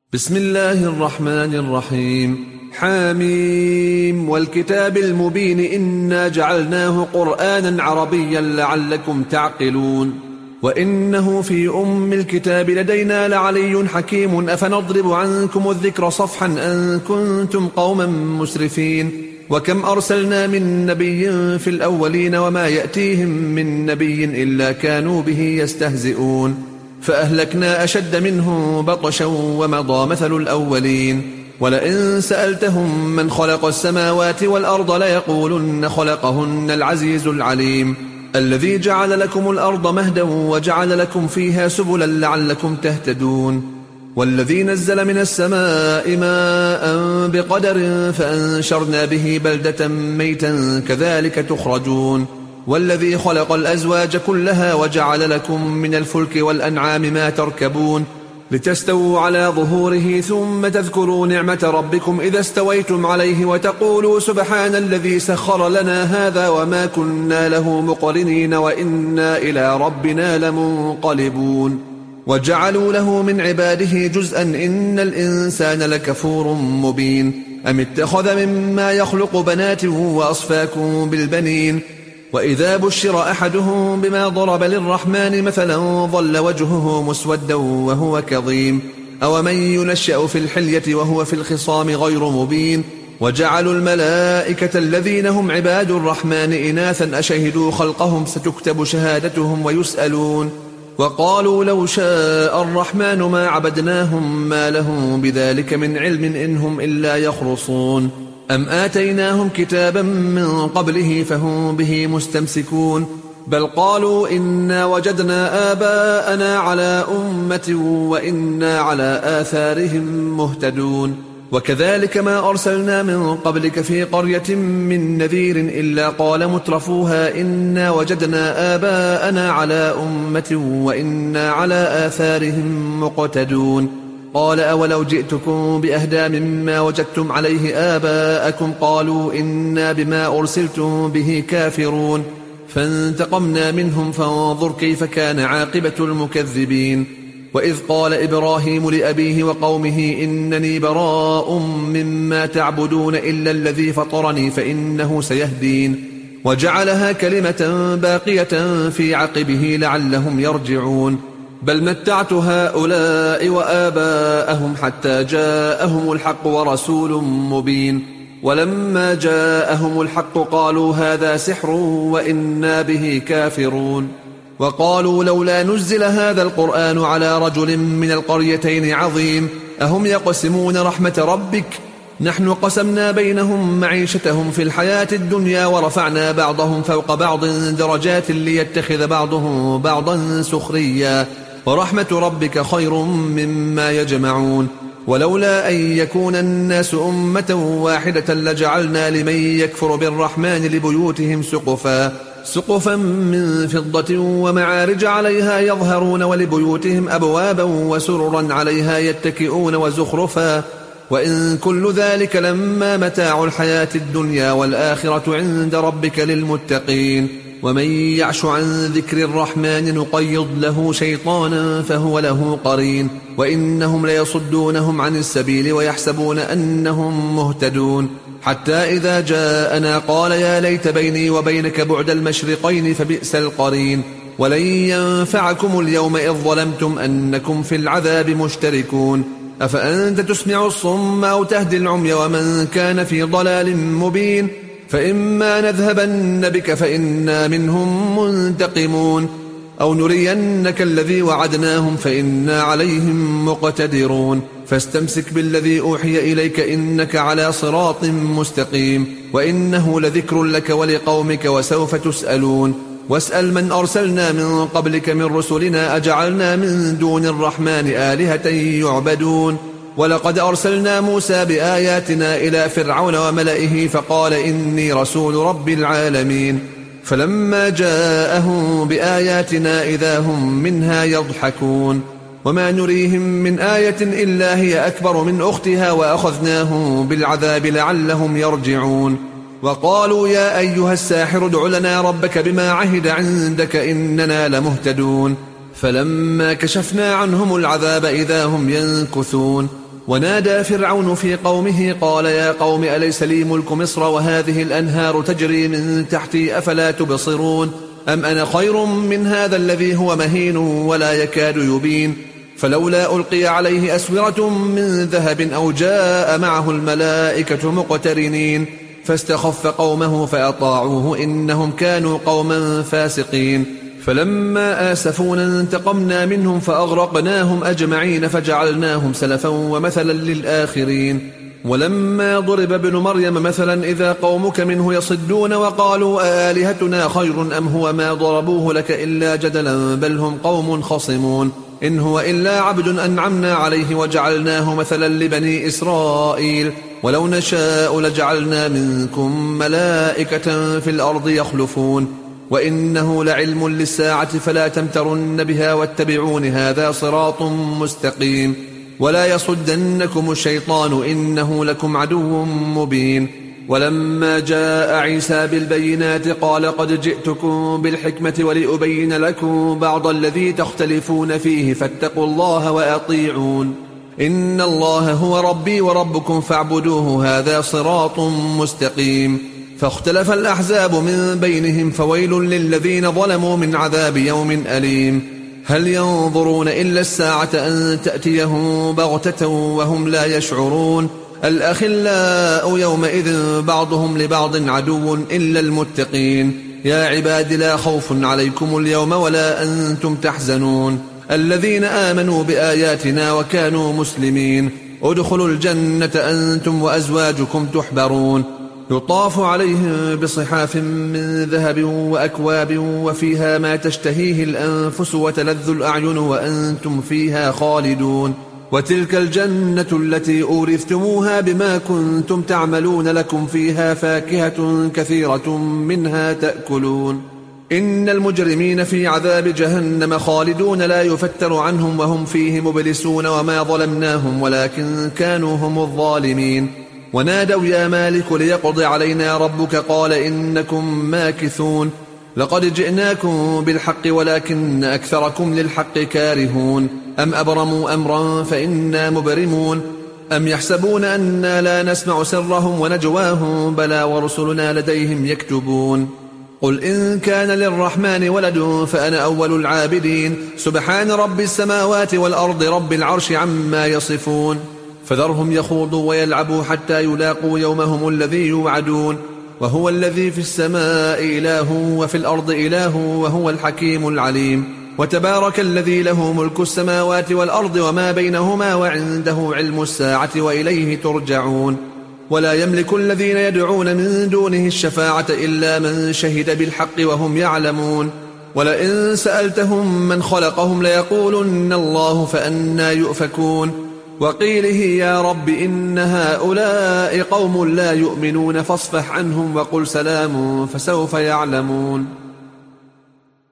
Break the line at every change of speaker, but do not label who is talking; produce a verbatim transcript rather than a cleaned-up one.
بسم الله الرحمن الرحيم. حاميم والكتاب المبين إنا جعلناه قرآنا عربيا لعلكم تعقلون وإنه في أم الكتاب لدينا لعلي حكيم أفنضرب عنكم الذكر صفحا أن كنتم قوما مسرفين وكم أرسلنا من نبي في الأولين وما يأتيهم من نبي إلا كانوا به يستهزئون فأهلكنا أشد منهم بطشا ومضى مثل الأولين ولئن سألتهم من خلق السماوات والأرض ليقولن خلقهن العزيز العليم الذي جعل لكم الأرض مهدا وجعل لكم فيها سبلا لعلكم تهتدون والذي نزل من السماء ماء بقدر فأنشرنا به بلدة ميتا كذلك تخرجون والذي خلق الأزواج كلها وجعل لكم من الفلك والأنعام ما تركبون لتستووا على ظهوره ثم تذكروا نعمة ربكم إذا استويتم عليه وتقولوا سبحان الذي سخر لنا هذا وما كنا له مقرنين وإنا إلى ربنا لمنقلبون وجعلوا له من عباده جزءا إن الإنسان لكفور مبين أم اتخذ مما يخلق بنات وأصفاكم بالبنين وإذا بشر أحدهم بما ضرب للرحمن مثلا ظل وجهه مسودا وهو كظيم أومن ينشأ في الحلية وهو في الخصام غير مبين وجعلوا الملائكة الذين هم عباد الرحمن إناثا أشهدوا خلقهم ستكتب شهادتهم ويسألون وقالوا لو شاء الرحمن ما عبدناهم ما لهم بذلك من علم إنهم إلا يخرصون أم آتيناهم كتابا من قبله فهم به مستمسكون بل قالوا إنا وجدنا آباءنا على أمة وإنا على آثارهم مهتدون وكذلك ما أرسلنا من قبلك في قرية من نذير إلا قال مترفوها إنا وجدنا آباءنا على أمة وإنا على آثارهم مقتدون قال أولو جئتكم بأهدى مما وجدتم عليه آباءكم قالوا إنا بما أرسلتم به كافرون فانتقمنا منهم فانظر كيف كان عاقبة المكذبين وإذ قال إبراهيم لأبيه وقومه إنني براء مما تعبدون إلا الذي فطرني فإنه سيهدين وجعلها كلمة باقية في عقبه لعلهم يرجعون بل متعت هؤلاء وآباءهم حتى جاءهم الحق ورسول مبين ولما جاءهم الحق قالوا هذا سحر وإنا به كافرون وقالوا لولا نزل هذا القرآن على رجل من القريتين عظيم أهم يقسمون رحمة ربك نحن قسمنا بينهم معيشتهم في الحياة الدنيا ورفعنا بعضهم فوق بعض درجات ليتخذ بعضهم بعضا سخريا ورحمة ربك خير مما يجمعون ولولا أن يكون الناس أمة واحدة لجعلنا لمن يكفر بالرحمن لبيوتهم سقفا سقفا من فضة ومعارج عليها يظهرون ولبيوتهم أبوابا وسررا عليها يتكئون وزخرفا وإن كل ذلك لما متاع الحياة الدنيا والآخرة عند ربك للمتقين ومن يعش عن ذكر الرحمن نقيض له شيطانا فهو له قرين وإنهم ليصدونهم عن السبيل ويحسبون أنهم مهتدون حتى إذا جاءنا قال يا ليت بيني وبينك بعد المشرقين فبئس القرين ولن ينفعكم اليوم إذ ظلمتم أنكم في العذاب مشتركون أفأنت تسمع الصم أو تهدي العمي ومن كان في ضلال مبين فإما نذهبن بك فإنا منهم منتقمون أو نرينك الذي وعدناهم فإنا عليهم مقتدرون فاستمسك بالذي أوحي إليك إنك على صراط مستقيم وإنه لذكر لك ولقومك وسوف تسألون واسأل من أرسلنا من قبلك من رسلنا أجعلنا من دون الرحمن آلهة يعبدون ولقد أرسلنا موسى بآياتنا إلى فرعون وملئه فقال إني رسول رب العالمين فلما جاءهم بآياتنا إذا هم منها يضحكون وما نريهم من آية إلا هي أكبر من أختها وأخذناهم بالعذاب لعلهم يرجعون وقالوا يا أيها الساحر ادع لنا ربك بما عهد عندك إننا لمهتدون فلما كشفنا عنهم العذاب إذا هم ينكثون ونادى فرعون في قومه قال يا قوم أليس لي ملك مصر وهذه الأنهار تجري من تحتي أفلا تبصرون أم أنا خير من هذا الذي هو مهين ولا يكاد يبين فلولا ألقي عليه أسورة من ذهب أو جاء معه الملائكة مقترنين فاستخف قومه فأطاعوه إنهم كانوا قوما فاسقين فلما آسفونا انتقمنا منهم فأغرقناهم أجمعين فجعلناهم سلفا ومثلا للآخرين ولما ضرب ابن مريم مثلا إذا قومك منه يصدون وقالوا آلهتنا خير أم هو ما ضربوه لك إلا جدلا بل هم قوم خصمون إن هو إلا عبد أنعمنا عليه وجعلناه مثلا لبني إسرائيل ولو نشاء لجعلنا منكم ملائكة في الأرض يخلفون وإنه لعلم للساعة فلا تمترن بها واتبعون هذا صراط مستقيم ولا يصدنكم الشيطان إنه لكم عدو مبين ولما جاء عيسى بالبينات قال قد جئتكم بالحكمة ولأبين لكم بعض الذي تختلفون فيه فاتقوا الله وأطيعون إن الله هو ربي وربكم فاعبدوه هذا صراط مستقيم فاختلف الأحزاب من بينهم فويل للذين ظلموا من عذاب يوم أليم هل ينظرون إلا الساعة أن تأتيهم بغتة وهم لا يشعرون الأخلاء يومئذ بعضهم لبعض عدو إلا المتقين يا عباد لا خوف عليكم اليوم ولا أنتم تحزنون الذين آمنوا بآياتنا وكانوا مسلمين ادخلوا الجنة أنتم وأزواجكم تحبرون يطاف عليهم بصحاف من ذهب وأكواب وفيها ما تشتهيه الأنفس وتلذ الأعين وأنتم فيها خالدون وتلك الجنة التي أورثتموها بما كنتم تعملون لكم فيها فاكهة كثيرة منها تأكلون إن المجرمين في عذاب جهنم خالدون لا يفتر عنهم وهم فيه مبلسون وما ظلمناهم ولكن كانوا هم الظالمين ونادوا يا مالك ليقضي علينا ربك قال إنكم ماكثون لقد جئناكم بالحق ولكن أكثركم للحق كارهون أم أبرموا أمرا فإنا مبرمون أم يحسبون أنا لا نسمع سرهم ونجواهم بلى ورسلنا لديهم يكتبون قل إن كان للرحمن ولد فأنا أول العابدين سبحان رب السماوات والأرض رب العرش عما يصفون فذرهم يخوضوا ويلعبوا حتى يلاقوا يومهم الذي يوعدون وهو الذي في السماء إله وفي الأرض إله وهو الحكيم العليم وتبارك الذي له ملك السماوات والأرض وما بينهما وعنده علم الساعة وإليه ترجعون ولا يملك الذين يدعون من دونه الشفاعة إلا من شهد بالحق وهم يعلمون ولئن سألتهم من خلقهم ليقولن الله فأنى يؤفكون وقيله يا رب إن هؤلاء قوم لا يؤمنون فاصفح عنهم وقل سلام فسوف يعلمون